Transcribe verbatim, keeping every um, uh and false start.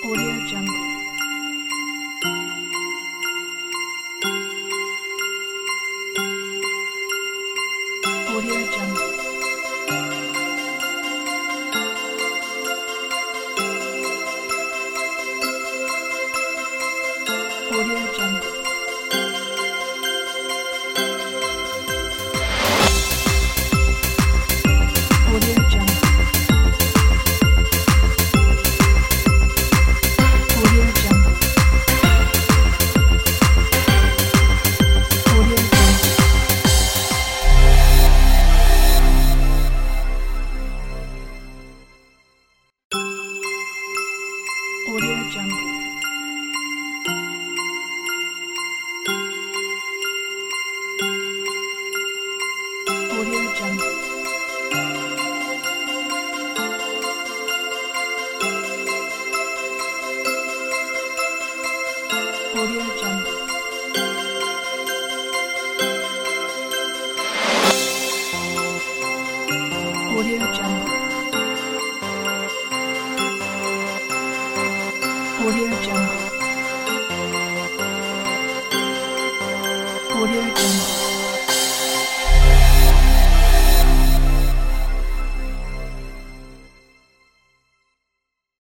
Audio Jungle. Audio Jungle. Audio Jungle. Audio Jungle. Audio Jungle. Audio Jungle. Audio Jungle. Audio Jungle. Audio Jungle. Audio Jungle. Audio Jungle. Audio Jungle.